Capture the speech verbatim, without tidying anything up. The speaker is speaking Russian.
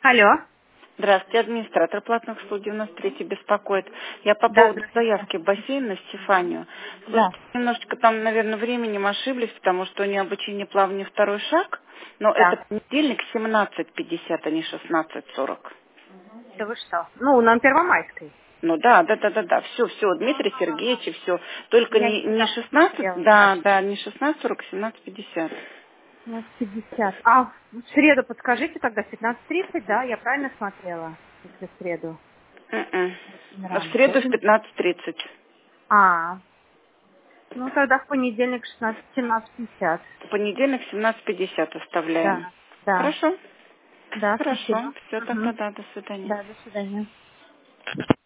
Алло. Здравствуйте, администратор платных услуг девяносто третий беспокоит. Я по Да, поводу здравствуйте. заявки бассейна на Стефанию. Да. Слушайте, немножечко там, наверное, временем ошиблись, потому что у нее обучение плавания второй шаг, но это Так. понедельник семнадцать пятьдесят, а не шестнадцать сорок. Да вы что? Ну, на Первомайской. Ну да, да, да, да, да, все, все, Дмитрий А, Сергеевич, и все. Только я не, не не так шестнадцать, посмотрела, да, значит. да, не шестнадцать сорок, а семнадцать пятьдесят. Ну, пятьдесят. А в среду подскажите тогда, пятнадцать тридцать, да? Я правильно смотрела? Если в среду. М-м. Очень В рано. среду в Очень... пятнадцать тридцать. А, ну тогда в понедельник шестнадцать семнадцать пятьдесят. В понедельник семнадцать пятьдесят оставляем. Да, да. Хорошо? Да, Хорошо. спасибо. Все, тогда Угу. да, до свидания. Да, до свидания.